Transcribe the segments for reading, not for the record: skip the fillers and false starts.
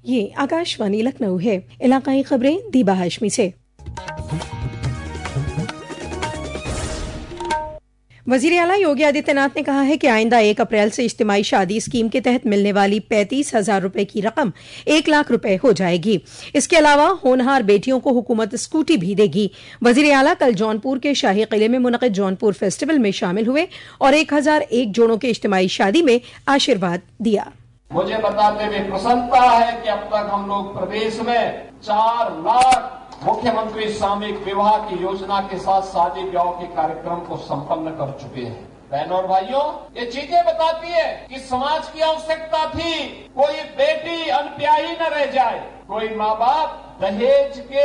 ये आकाशवाणी लखनऊ है। इलाकाई खबरें दीबा हाशमी से। वजीर आला योगी आदित्यनाथ ने कहा है कि आइंदा 1 अप्रैल से इज्तिमाई शादी स्कीम के तहत मिलने वाली 35,000 रुपए की रकम 1 लाख रुपए हो जाएगी। इसके अलावा होनहार बेटियों को हुकूमत स्कूटी भी देगी। वजीर आला कल जौनपुर के शाही किले में मुनक़िद जौनपुर फेस्टिवल में शामिल हुए और 1001 जोड़ों के इज्तिमाई शादी में आशीर्वाद दिया। मुझे बताते हुए प्रसन्नता है कि अब तक हम लोग प्रदेश में 4 लाख मुख्यमंत्री सामूहिक विवाह की योजना के साथ शादी ब्याह के कार्यक्रम को संपन्न कर चुके हैं। बहनों और भाइयों, ये चीजें बताती है कि समाज की आवश्यकता थी कोई बेटी अनप्यायी न रह जाए, कोई माँ बाप दहेज के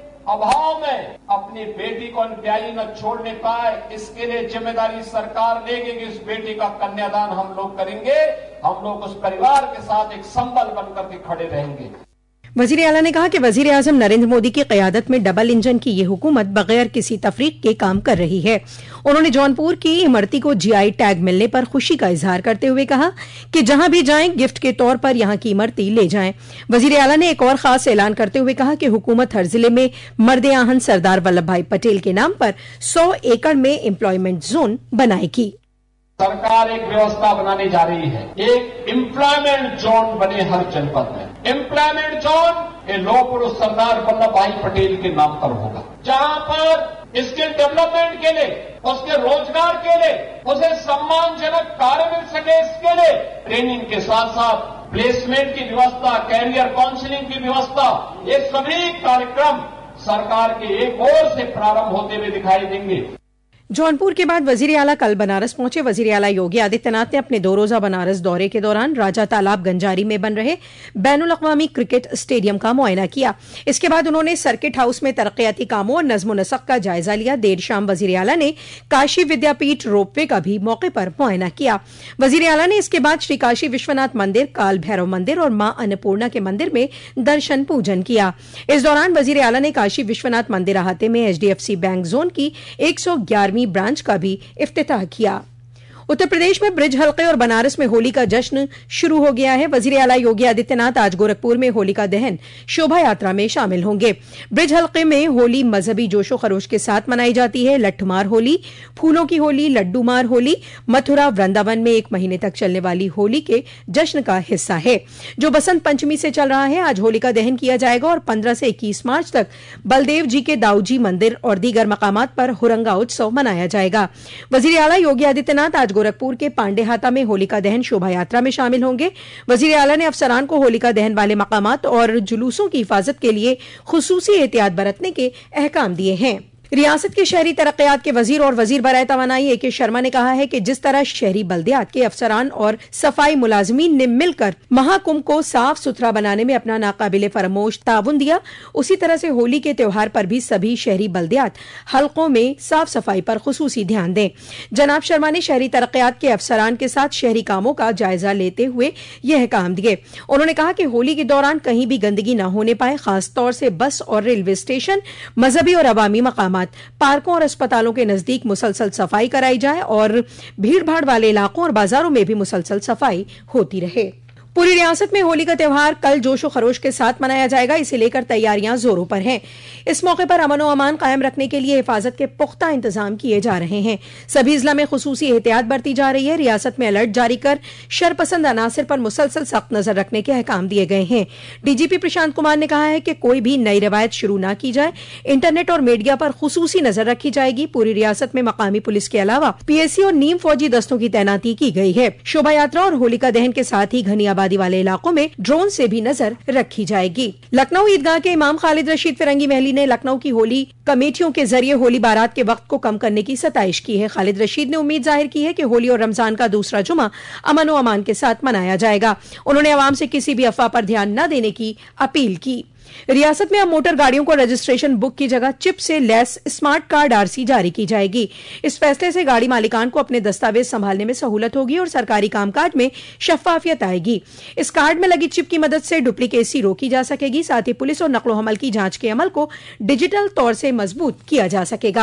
अभाव में अपनी बेटी को अनप्यायी न छोड़ने पाए। इसके लिए जिम्मेदारी सरकार लेगी कि उस बेटी का कन्यादान हम लोग करेंगे। हम लोग उस परिवार के साथ एक संबल बनकर के खड़े रहेंगे। वजीर आला ने कहा कि वजीर आजम नरेंद्र मोदी की क़यादत में डबल इंजन की ये हुकूमत बगैर किसी तफरीक के काम कर रही है। उन्होंने जौनपुर की इमरती को GI टैग मिलने पर खुशी का इजहार करते हुए कहा कि जहां भी जाएं गिफ्ट के तौर पर यहां की इमरती ले जाएं। वजीर आला ने एक और खास ऐलान करते हुए कहा कि हुकूमत हर जिले में मर्दे आहन सरदार वल्लभ भाई पटेल के नाम पर 100 एकड़ में एम्प्लॉयमेंट जोन बनाएगी। सरकार एक व्यवस्था बनाने जा रही है, एक एम्प्लॉयमेंट जोन बने हर जनपद में। एम्प्लॉयमेंट जोन ये लौह पुरुष सरदार वल्लभ भाई पटेल के नाम पर होगा, जहां पर स्किल डेवलपमेंट के लिए, उसके रोजगार के लिए, उसे सम्मानजनक कार्य मिल सके, इसके लिए ट्रेनिंग के साथ साथ प्लेसमेंट की व्यवस्था, कैरियर काउंसलिंग की व्यवस्था, ये सभी कार्यक्रम सरकार के एक ओर से प्रारंभ होते हुए दिखाई देंगे। जौनपुर के बाद वजीर आला कल बनारस पहुंचे। वजीर आला योगी आदित्यनाथ ने अपने 2 रोजा बनारस दौरे के दौरान राजा तालाब गंजारी में बन रहे बैनुल अक़वामी क्रिकेट स्टेडियम का मुआयना किया। इसके बाद उन्होंने सर्किट हाउस में तरक्याती कामों और नज़्म नसक का जायजा लिया। देर शाम वजीर आला ने काशी विद्यापीठ रोपवे का भी मौके पर मुआयना किया। वजीर आला ने इसके बाद श्री काशी विश्वनाथ मंदिर, काल भैरव मंदिर और मां अन्नपूर्णा के मंदिर में दर्शन पूजन किया। इस दौरान वजीर आला ने काशी विश्वनाथ मंदिर अहाते में HDFC बैंक जोन की 111वीं ब्रांच का भी इफ्तिताह किया। उत्तर प्रदेश में ब्रिज हल्के और बनारस में होली का जश्न शुरू हो गया है। वजीर आला योगी आदित्यनाथ आज गोरखपुर में होलिका दहन शोभा यात्रा में शामिल होंगे। ब्रिज हल्के में होली मजहबी जोशो खरोश के साथ मनाई जाती है। लठमार होली, फूलों की होली, लड्डूमार होली मथुरा वृंदावन में 1 महीने तक चलने वाली होली के जश्न का हिस्सा है, जो बसंत पंचमी से चल रहा है। आज होलिका दहन किया जाएगा और 15 से 21 मार्च तक बलदेव जी के दाऊजी मंदिर और दीगर मकामात पर हुरंगा उत्सव मनाया जाएगा। वजीर आला योगी आदित्यनाथ आज गोरखपुर के पांडेहाता में होलिका दहन शोभा यात्रा में शामिल होंगे। वजीर आला ने अफसरान को होलिका दहन वाले मकामात और जुलूसों की हिफाजत के लिए खुसूसी एहतियात बरतने के अहकाम दिए हैं। रियासत के शहरी तरक्यात के वजीर और वजीर बराए तवानाई AK शर्मा ने कहा है कि जिस तरह शहरी बल्दियात के अफसरान और सफाई मुलाजमीन ने मिलकर महाकुंभ को साफ सुथरा बनाने में अपना नाकाबिले फरामोश ताउन दिया, उसी तरह से होली के त्योहार पर भी सभी शहरी बल्दियात हल्कों में साफ सफाई पर खुसूसी ध्यान दें। जनाब शर्मा ने शहरी तरक्यात के अफसरान के साथ शहरी कामों का जायजा लेते हुए यह अहकाम दिए। उन्होंने कहा कि होली के दौरान कहीं भी गंदगी न होने पाए, खासतौर से बस और रेलवे स्टेशन, मजहबी और अवामी मकाम, पार्कों और अस्पतालों के नजदीक मुसलसल सफाई कराई जाए और भीड़ भाड़ वाले इलाकों और बाजारों में भी मुसलसल सफाई होती रहे। पूरी रियासत में होली का त्योहार कल जोशो खरोश के साथ मनाया जाएगा। इसे लेकर तैयारियां जोरों पर हैं। इस मौके पर अमन और अमान कायम रखने के लिए हिफाजत के पुख्ता इंतजाम किए जा रहे हैं। सभी जिला में खुसूसी एहतियात बरती जा रही है। रियासत में अलर्ट जारी कर शरपसंद अनासिर पर मुसलसल सख्त नजर रखने के अहकाम दिए गए हैं। DGP प्रशांत कुमार ने कहा है कि कोई भी नई रिवायत शुरू न की जाए। इंटरनेट और मीडिया पर खुसूसी नजर रखी जाएगी। पूरी रियासत में मकामी पुलिस के अलावा PSC और नीम फौजी दस्तों की तैनाती की गई है। शोभा यात्रा और होलिका दहन के साथ ही घनी आबादी वाले इलाकों में ड्रोन से भी नजर रखी जाएगी। लखनऊ ईदगाह के इमाम खालिद रशीद फिरंगी महली ने लखनऊ की होली कमेटियों के जरिए होली बारात के वक्त को कम करने की सताइश की है। खालिद रशीद ने उम्मीद जाहिर की है कि होली और रमजान का दूसरा जुमा अमन और अमान के साथ मनाया जाएगा। उन्होंने अवाम से किसी भी अफवाह पर ध्यान न देने की अपील की। रियासत में अब मोटर गाड़ियों को रजिस्ट्रेशन बुक की जगह चिप से लैस स्मार्ट कार्ड RC जारी की जाएगी। इस फैसले से गाड़ी मालिकान को अपने दस्तावेज संभालने में सहूलत होगी और सरकारी कामकाज में शफाफियत आएगी। इस कार्ड में लगी चिप की मदद से डुप्लीकेसी रोकी जा सकेगी। साथ ही पुलिस और नकलो हमल की जांच के अमल को डिजिटल तौर से मजबूत किया जा सकेगा।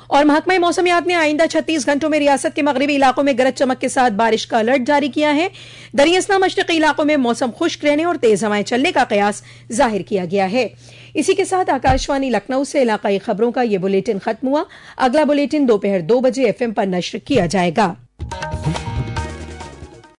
और महकमा मौसमियात ने आइंदा 36 घंटों में रियासत के मगरबी इलाकों में गरज चमक के साथ बारिश का अलर्ट जारी किया है। दरियासना मशरकी इलाकों में मौसम खुश्क रहने और तेज हवाएं चलने का कयास जाहिर किया गया है। इसी के साथ आकाशवाणी लखनऊ से इलाकाई खबरों का यह बुलेटिन खत्म हुआ। अगला बुलेटिन दोपहर 2 बजे FM पर नश्र किया जाएगा।